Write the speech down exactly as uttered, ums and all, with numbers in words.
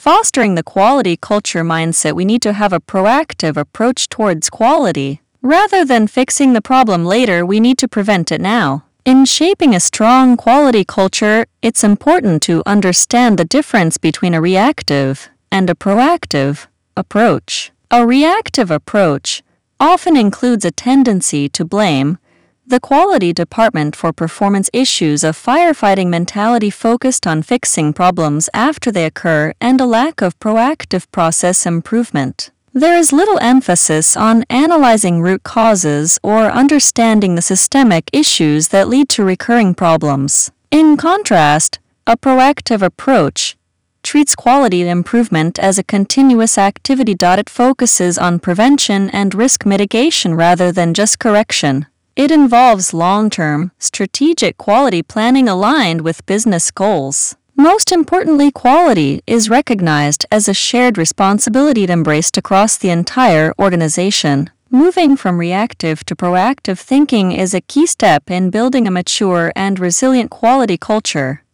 Fostering the quality culture mindset, we need to have a proactive approach towards quality. Rather than fixing the problem later, we need to prevent it now. In shaping a strong quality culture, it's important to understand the difference between a reactive and a proactive approach. A reactive approach often includes a tendency to blame the quality department for performance issues, a firefighting mentality focused on fixing problems after they occur, and a lack of proactive process improvement. There is little emphasis on analyzing root causes or understanding the systemic issues that lead to recurring problems. In contrast, a proactive approach treats quality improvement as a continuous activity. It focuses on prevention and risk mitigation rather than just correction. It involves long-term, strategic quality planning aligned with business goals. Most importantly, quality is recognized as a shared responsibility embraced across the entire organization. Moving from reactive to proactive thinking is a key step in building a mature and resilient quality culture.